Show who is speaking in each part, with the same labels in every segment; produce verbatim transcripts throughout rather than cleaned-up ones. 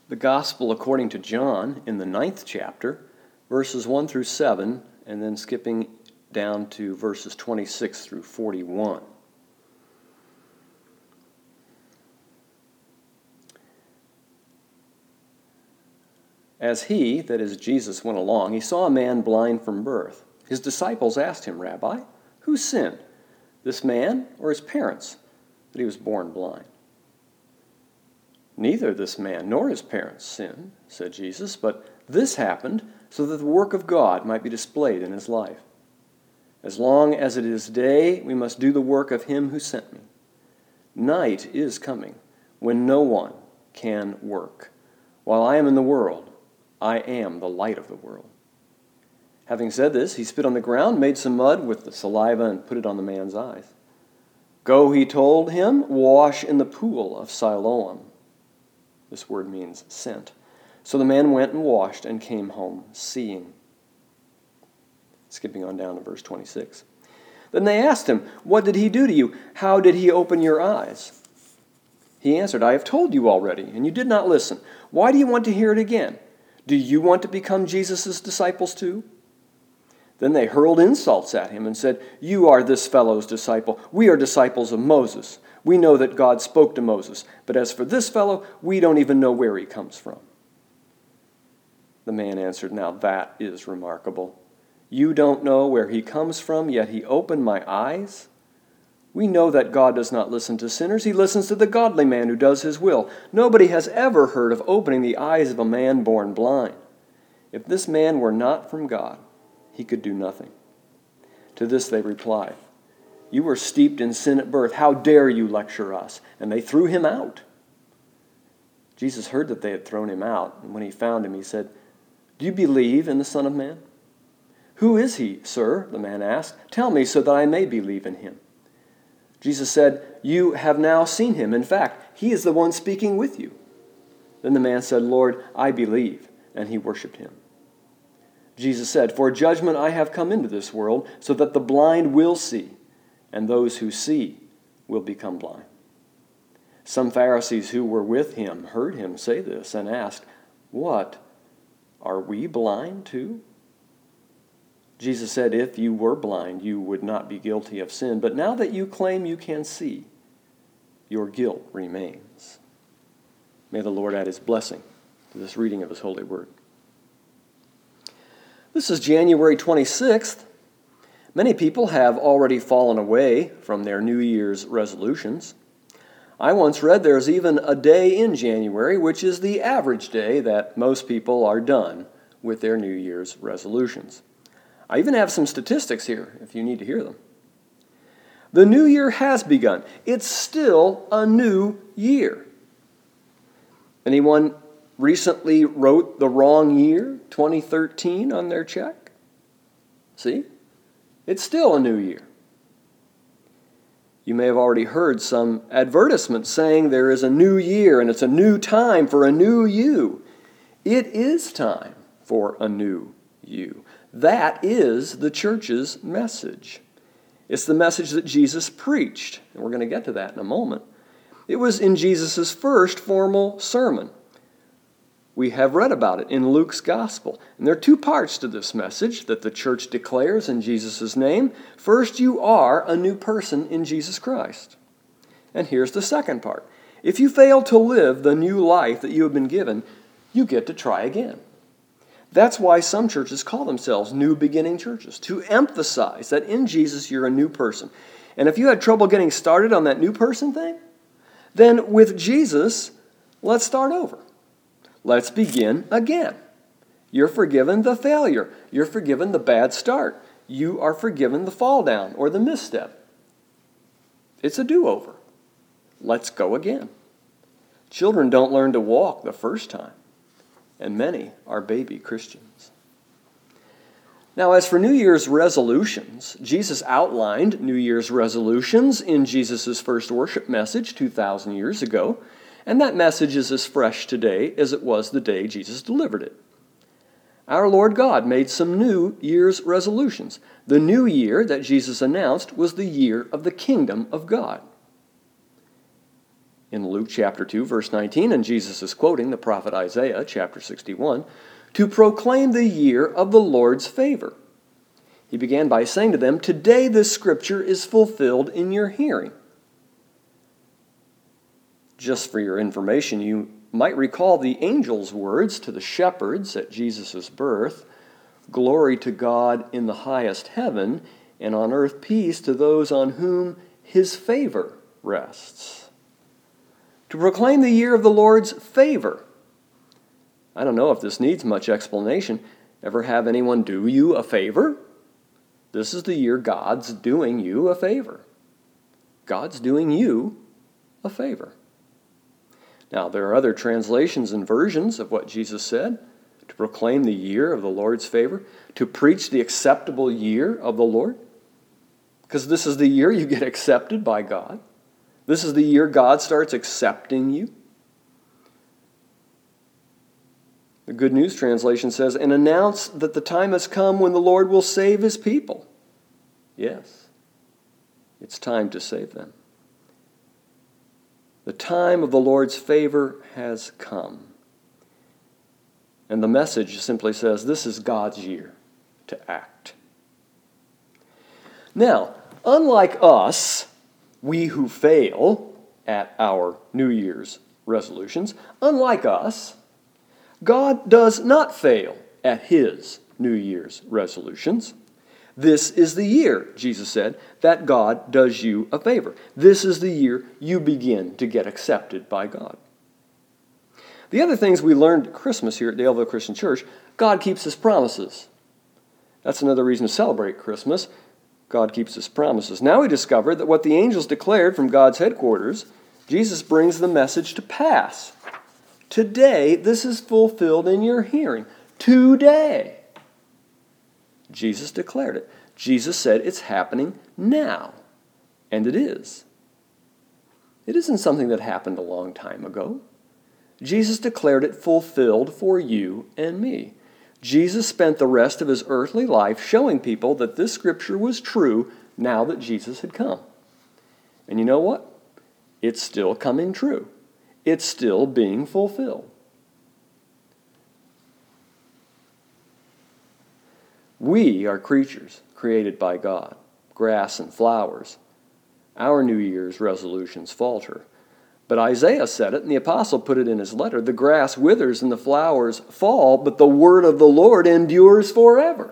Speaker 1: the Gospel according to John in the ninth chapter, verses one through seven, and then skipping down to verses twenty-six through forty-one. As he, that is Jesus, went along, he saw a man blind from birth. His disciples asked him, "Rabbi, who sinned, this man or his parents, that he was born blind?" "Neither this man nor his parents sinned," said Jesus, "but this happened so that the work of God might be displayed in his life. As long as it is day, we must do the work of him who sent me. Night is coming when no one can work. While I am in the world, I am the light of the world." Having said this, he spit on the ground, made some mud with the saliva, and put it on the man's eyes. "Go," he told him, "wash in the pool of Siloam." This word means sent. So the man went and washed and came home seeing. Skipping on down to verse twenty-six. Then they asked him, "What did he do to you? How did he open your eyes?" He answered, "I have told you already, and you did not listen. Why do you want to hear it again? Do you want to become Jesus' disciples too?" Then they hurled insults at him and said, "You are this fellow's disciple. We are disciples of Moses. We know that God spoke to Moses. But as for this fellow, we don't even know where he comes from." The man answered, "Now that is remarkable. You don't know where he comes from, yet he opened my eyes. We know that God does not listen to sinners. He listens to the godly man who does his will. Nobody has ever heard of opening the eyes of a man born blind. If this man were not from God, he could do nothing." To this they replied, "You were steeped in sin at birth. How dare you lecture us?" And they threw him out. Jesus heard that they had thrown him out, and when he found him, he said, "Do you believe in the Son of Man?" "Who is he, sir?" the man asked. "Tell me so that I may believe in him." Jesus said, "You have now seen him. In fact, he is the one speaking with you." Then the man said, "Lord, I believe," and he worshipped him. Jesus said, "For judgment I have come into this world, so that the blind will see, and those who see will become blind." Some Pharisees who were with him heard him say this and asked, "What? Are we blind too?" Jesus said, "If you were blind, you would not be guilty of sin. But now that you claim you can see, your guilt remains." May the Lord add his blessing to this reading of his holy word. This is January twenty-sixth. Many people have already fallen away from their New Year's resolutions. I once read there's even a day in January, which is the average day that most people are done with their New Year's resolutions. I even have some statistics here, if you need to hear them. The new year has begun. It's still a new year. Anyone recently wrote the wrong year, twenty thirteen, on their check? See? It's still a new year. You may have already heard some advertisements saying there is a new year and it's a new time for a new you. It is time for a new you. That is the church's message. It's the message that Jesus preached, and we're going to get to that in a moment. It was in Jesus' first formal sermon. We have read about it in Luke's gospel. And there are two parts to this message that the church declares in Jesus' name. First, you are a new person in Jesus Christ. And here's the second part. If you fail to live the new life that you have been given, you get to try again. That's why some churches call themselves New Beginning churches, to emphasize that in Jesus you're a new person. And if you had trouble getting started on that new person thing, then with Jesus, let's start over. Let's begin again. You're forgiven the failure. You're forgiven the bad start. You are forgiven the fall down or the misstep. It's a do-over. Let's go again. Children don't learn to walk the first time, and many are baby Christians. Now, as for New Year's resolutions, Jesus outlined New Year's resolutions in Jesus' first worship message two thousand years ago, and that message is as fresh today as it was the day Jesus delivered it. Our Lord God made some New Year's resolutions. The new year that Jesus announced was the year of the kingdom of God. in Luke chapter two, verse nineteen, and Jesus is quoting the prophet Isaiah chapter sixty-one, to proclaim the year of the Lord's favor. He began by saying to them, "Today this scripture is fulfilled in your hearing." Just for your information, you might recall the angel's words to the shepherds at Jesus' birth, "Glory to God in the highest heaven, and on earth peace to those on whom his favor rests." To proclaim the year of the Lord's favor. I don't know if this needs much explanation. Ever have anyone do you a favor? This is the year God's doing you a favor. God's doing you a favor. Now, there are other translations and versions of what Jesus said. To proclaim the year of the Lord's favor. To preach the acceptable year of the Lord. Because this is the year you get accepted by God. This is the year God starts accepting you. The Good News Translation says, "And announce that the time has come when the Lord will save his people." Yes, it's time to save them. The time of the Lord's favor has come. And the message simply says, this is God's year to act. Now, unlike us, we who fail at our New Year's resolutions, unlike us, God does not fail at his New Year's resolutions. This is the year, Jesus said, that God does you a favor. This is the year you begin to get accepted by God. The other things we learned at Christmas here at Daleville Christian Church, God keeps his promises. That's another reason to celebrate Christmas. God keeps his promises. Now we discover that what the angels declared from God's headquarters, Jesus brings the message to pass. Today, this is fulfilled in your hearing. Today. Jesus declared it. Jesus said it's happening now. And it is. It isn't something that happened a long time ago. Jesus declared it fulfilled for you and me. Jesus spent the rest of his earthly life showing people that this scripture was true now that Jesus had come. And you know what? It's still coming true. It's still being fulfilled. We are creatures created by God, grass and flowers. Our New Year's resolutions falter. But Isaiah said it, and the apostle put it in his letter, "The grass withers and the flowers fall, but the word of the Lord endures forever."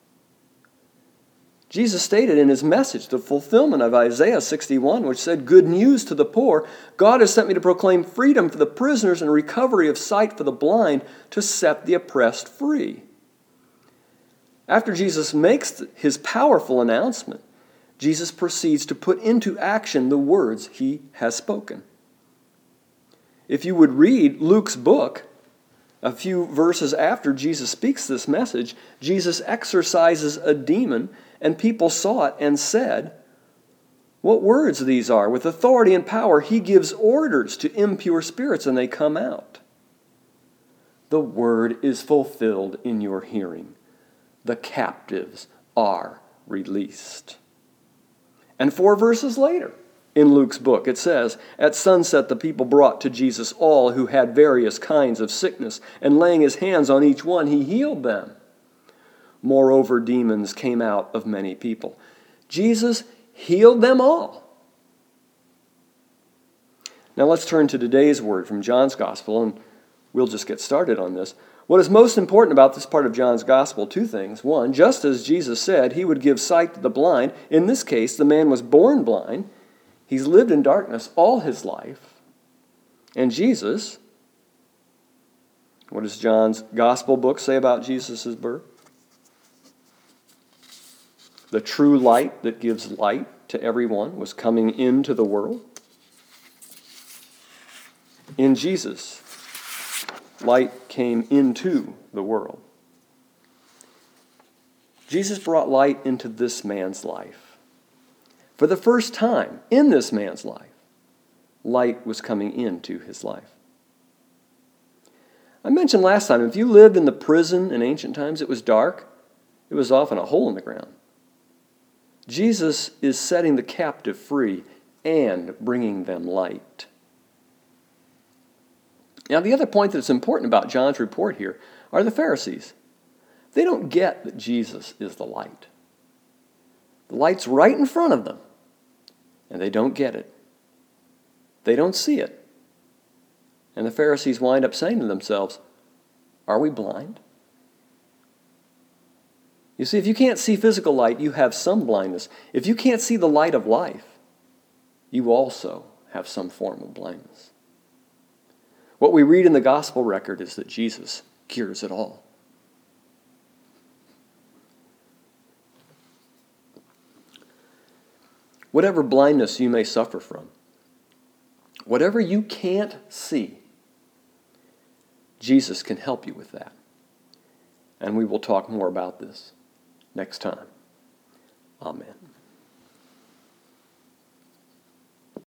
Speaker 1: Jesus stated in his message the fulfillment of Isaiah sixty-one, which said, "Good news to the poor. God has sent me to proclaim freedom for the prisoners and recovery of sight for the blind, to set the oppressed free." After Jesus makes his powerful announcement, Jesus proceeds to put into action the words he has spoken. If you would read Luke's book, a few verses after Jesus speaks this message, Jesus exorcises a demon, and people saw it and said, "What words these are! With authority and power, he gives orders to impure spirits, and they come out." The word is fulfilled in your hearing. The captives are released. And four verses later, in Luke's book, it says, "At sunset the people brought to Jesus all who had various kinds of sickness, and laying his hands on each one, he healed them. Moreover, demons came out of many people." Jesus healed them all. Now let's turn to today's word from John's Gospel, and we'll just get started on this. What is most important about this part of John's Gospel? Two things. One, just as Jesus said he would give sight to the blind, in this case the man was born blind. He's lived in darkness all his life. And Jesus, what does John's Gospel book say about Jesus' birth? The true light that gives light to everyone was coming into the world. In Jesus, light came into the world. Jesus brought light into this man's life. For the first time in this man's life, light was coming into his life. I mentioned last time, if you lived in the prison in ancient times, it was dark. It was often a hole in the ground. Jesus is setting the captive free and bringing them light. Now, the other point that's important about John's report here are the Pharisees. They don't get that Jesus is the light. The light's right in front of them, and they don't get it. They don't see it. And the Pharisees wind up saying to themselves, are we blind? You see, if you can't see physical light, you have some blindness. If you can't see the light of life, you also have some form of blindness. What we read in the gospel record is that Jesus cures it all. Whatever blindness you may suffer from, whatever you can't see, Jesus can help you with that. And we will talk more about this next time. Amen.